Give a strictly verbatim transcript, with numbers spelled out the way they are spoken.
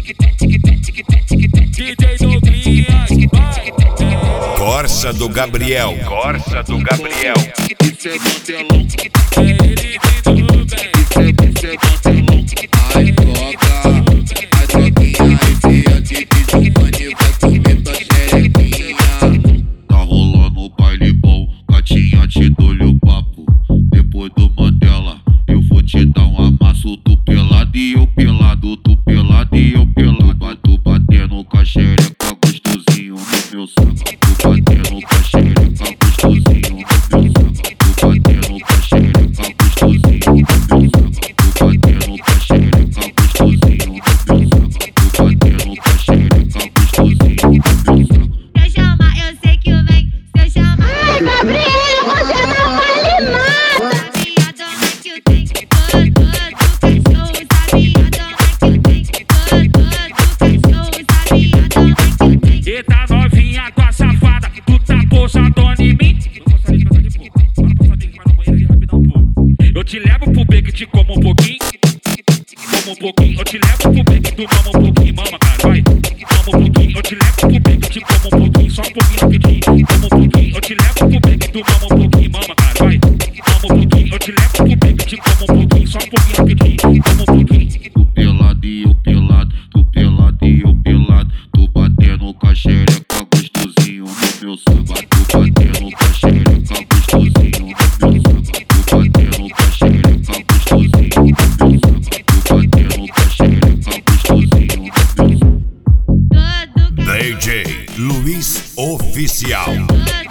D J Douglinhas, vai. Corsa do Gabriel. Corsa do Gabriel. Isso é mantelão. É ele que tudo bem. Isso é mantelão. Ai, toca. A troquinha enfiante de Giovanni vai comer tua xerequinha. Tá rolando o baile bom, gatinha te dou-lhe o papo. Depois do Mandela, eu vou te dar um amasso. Tu pelado e eu pelado, tu pelado e eu pelado. Tu batendo com a xereca gostosinho no meu samba. Tu batendo com a xereca gostosinho no meu samba. Tu batendo com a xereca gostosinho no meu samba. Tu batendo com a xereca gostosinho no meu samba. Tu batendo com a xereca gostosinho no meu samba. Se eu chamar, eu sei que vem. Se eu chamar, ai, Gabriel, você não vale nada. Sabia a dona que eu tenho, todo, todo cachorro. Sabia a dona que eu tenho, todo, todo cachorro. Sabia a dona que eu tenho. Eita novinha, tua safada, tu tá posadona em mim. Eu te levo pro beco e te como um pouquinho. Como um pouquinho, eu te levo pro beco e tu mama um pouquinho. Mama, cara, vai. Mama um pouquinho, eu te levo pro beco e te como um pouquinho. Só um pouquinho rapidinho. Mama um pouquinho, eu te levo pro beco e tu mama um pouquinho. Mama, cara, vai. Mama um pouquinho, eu te levo pro beco e te como um pouquinho. Só um pouquinho rapidinho. Mama um pouquinho. Tu pelado e eu pelado, tu pelado e eu pelado. Tu batendo com a xereca gostosinho no meu samba. Tu batendo com a xereca gostosinho no meu samba. Tu batendo com a xereca gostosinho no meu samba. Tu batendo com a xereca gostosinho no meu samba. Todo D J Luiz Oficial. todo